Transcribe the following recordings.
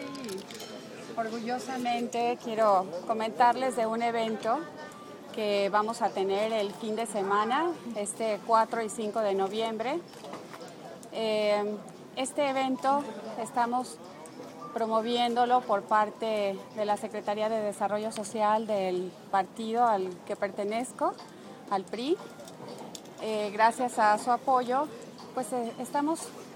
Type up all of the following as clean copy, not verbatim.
Hoy orgullosamente quiero comentarles de un evento que vamos a tener el fin de semana, este 4 y 5 de noviembre. Este evento estamos promoviéndolo por parte de la Secretaría de Desarrollo Social del partido al que pertenezco, al PRI. Gracias a su apoyo, pues estamos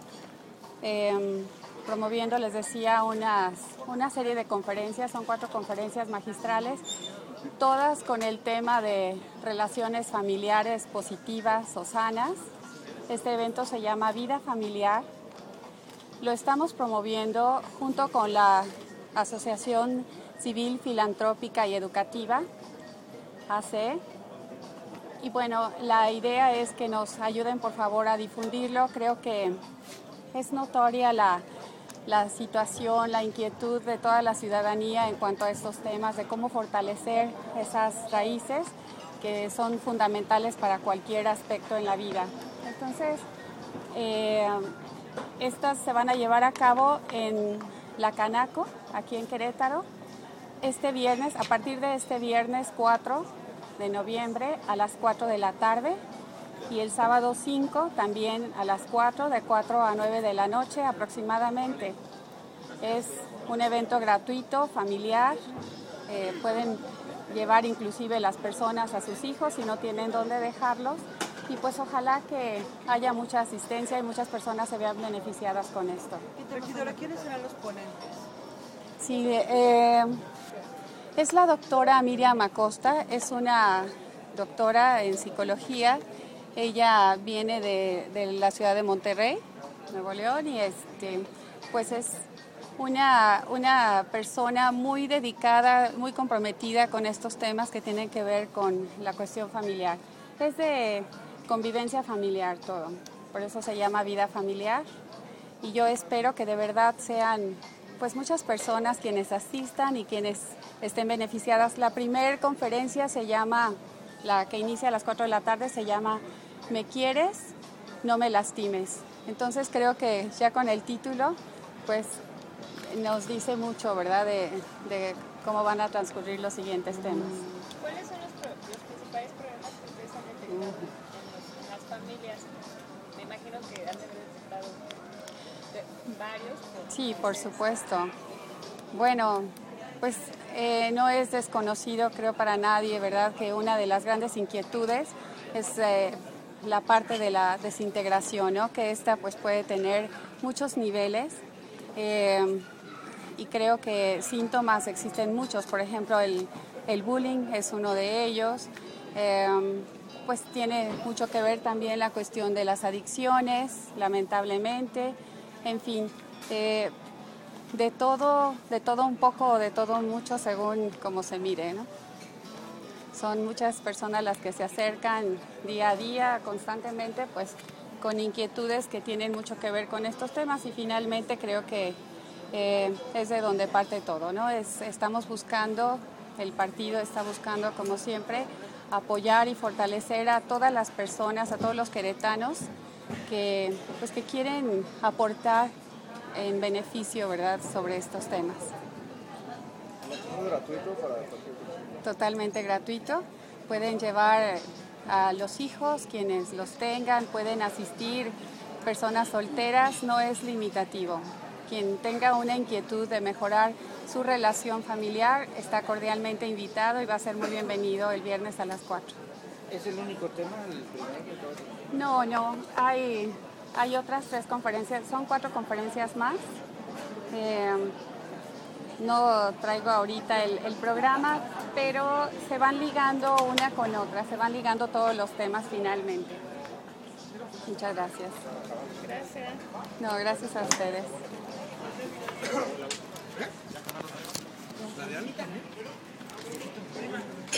promoviendo, les decía, una serie de conferencias, son 4 conferencias magistrales, todas con el tema de relaciones familiares positivas o sanas. Este evento se llama Vida Familiar. Lo estamos promoviendo junto con la Asociación Civil Filantrópica y Educativa, AC. Y bueno, la idea es que nos ayuden por favor a difundirlo. Creo que es notoria la situación, la inquietud de toda la ciudadanía en cuanto a estos temas, de cómo fortalecer esas raíces que son fundamentales para cualquier aspecto en la vida. Entonces, estas se van a llevar a cabo en la Canaco, aquí en Querétaro, este viernes, a partir de este viernes 4 de noviembre a las 4 de la tarde y el sábado 5 también a las 4, de 4 a 9 de la noche aproximadamente. Es un evento gratuito, familiar, pueden llevar inclusive las personas a sus hijos si no tienen dónde dejarlos. Y pues ojalá que haya mucha asistencia y muchas personas se vean beneficiadas con esto. Regidora, ¿quiénes serán los ponentes? Sí, es la doctora Miriam Acosta, es una doctora en psicología. Ella viene de la ciudad de Monterrey, Nuevo León, y pues es una persona muy dedicada, muy comprometida con estos temas que tienen que ver con la cuestión familiar. Es de convivencia familiar todo, por eso se llama Vida Familiar, y yo espero que de verdad sean pues muchas personas quienes asistan y quienes estén beneficiadas. La primera conferencia se llama, la que inicia a las 4 de la tarde, se llama ¿Me quieres? No me lastimes. Entonces creo que ya con el título pues nos dice mucho, ¿verdad?, de cómo van a transcurrir los siguientes temas. ¿Cuáles son los principales problemas que ustedes han detectado en las familias? Me imagino que han de haber detectado varios. Sí, por supuesto. Bueno, pues no es desconocido, creo, para nadie, ¿verdad?, que una de las grandes inquietudes es la parte de la desintegración, ¿no?, que esta pues puede tener muchos niveles. Y creo que síntomas existen muchos, por ejemplo el bullying es uno de ellos, pues tiene mucho que ver también la cuestión de las adicciones, lamentablemente, en fin, de todo un poco, de todo mucho según cómo se mire, ¿no? Son muchas personas las que se acercan día a día, constantemente, pues con inquietudes que tienen mucho que ver con estos temas, y finalmente creo que es de donde parte todo, ¿no? Estamos buscando, el partido está buscando, como siempre, apoyar y fortalecer a todas las personas, a todos los queretanos que quieren aportar en beneficio, ¿verdad?, sobre estos temas. ¿Es gratuito para cualquier persona? Totalmente gratuito. Pueden llevar a los hijos, quienes los tengan, pueden asistir personas solteras, no es limitativo. Quien tenga una inquietud de mejorar su relación familiar está cordialmente invitado y va a ser muy bienvenido el viernes a las 4. ¿Es el único tema? ¿El primero? No, hay otras 3 conferencias, son 4 conferencias más. No traigo ahorita el programa, pero se van ligando una con otra, se van ligando todos los temas finalmente. Muchas gracias. Gracias. No, gracias a ustedes.